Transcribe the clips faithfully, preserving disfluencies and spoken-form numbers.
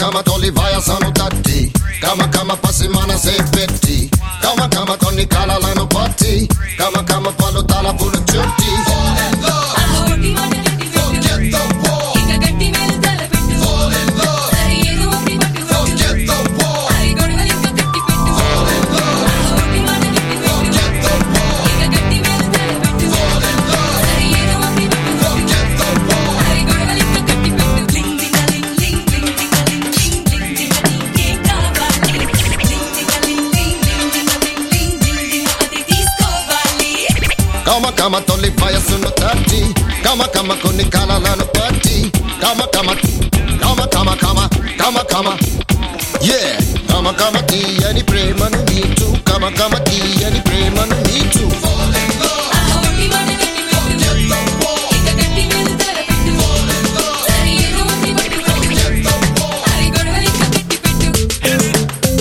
kama toli vaya sanu tatti kama kama pasi mana se petti kama kama toni kala lanu patti kama kama palu tala pulu chutti fall in love అహోటి మన గట్టి forget the war ఇక గట్టి మీద తల పెట్టు fall in love సరి ఏదో ఒకటి పట్టు forget the war హరి గొడవలు ఇంకా గట్టి పెట్టు fall in love అహోటి మన గట్టి forget the war ఇక గట్టి మీద తల పెట్టు fall in love సరి ఏదో ఒకటి పట్టు forget the war హరి గొడవలు ఇంకా గట్టి పెట్టు లింగ్ లింగ్ లింగ్ లింగ్ లింగ్ లింగ్ లింగ్ లింగ్ లింగ్ కావాలి లింగ్ లింగ్ లింగ్ లింగ్ లింగ్ లింగ్ అది తీసుకోవాలి kama kama toli vaya sunu tatti kama kama koni kala lanu patti kama kama kama kama kama kama kama yeah kama kama tiyani premanu meetu kama kama tiyani premanu meetu fall in love అహోటి మన గట్టి forget the war ఇక గట్టి మీద తల పెట్టు fall in love సరి ఏదో ఒకటి పట్టు forget the war హరి గొడవలు ఇంకా గట్టి పెట్టు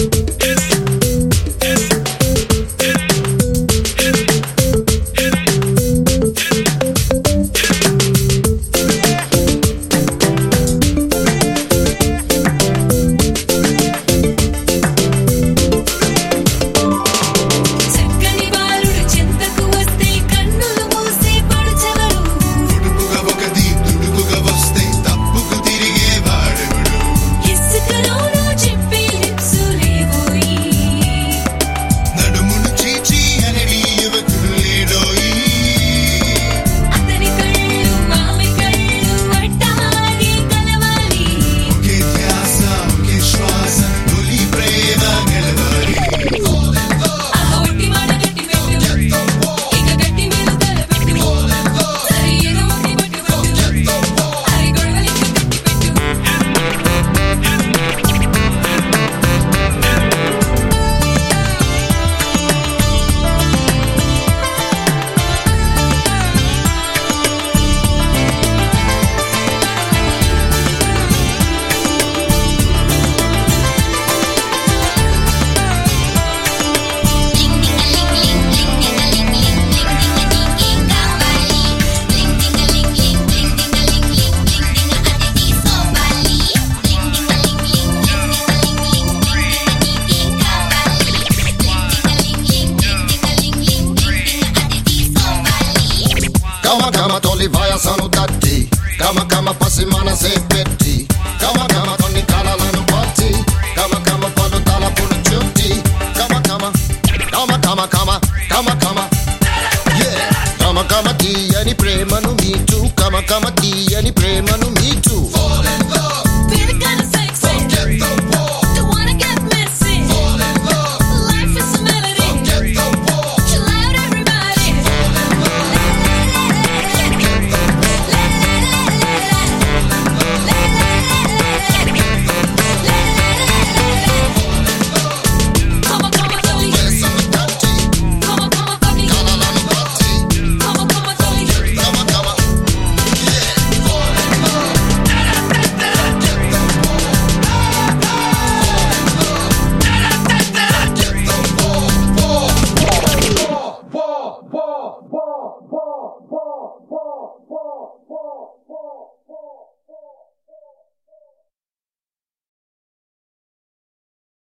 చక్కని బాలుడు చెంతకు వస్తే కన్నులు మూసి పడుచెవరు తుడుపుగా ఒకది తుడుపుగా వస్తే తప్పుకు తిరిగే వాడెవడు ఇసుకలోనూ చెప్పే లిప్సు లేవోయి నడుమును చీచి అనడి యువకుడు లేడోయి అతని కళ్ళు మామి కళ్ళు పట్టాగి కలవాలి ఒకే ధ్యాస ఒకే శ్వాస తొలి ప్రేమ గెలవాలి అహోటి మన గట్టి పెట్టు ఇక గట్టి మీద తల పెట్టు సరి ఏదో ఒకటి పట్టు హరి గొడవలు ఇంకా గట్టి పెట్టు kama kama toli vaya sanu tatti kama kama pasi mana se petti kama kama toni kala lanu patti kama kama palu tala pulu chutti kama kama kama kama kama kama kama yeah kama kama tiyani premanu meetu kama kama tiyani premanu meetu fall in love Feel kind of sexy forget the war don't wanna get messy fall in love life is a melody forget the war chill out everybody fall in love forget the war Come on, come on, Dolly. vaya sanu tatti Come on, come on, Dolly. kala lanu patti Come on, come on, Dolly. kama kama yeah fall in love forget the war forget the war war war war war war war war war war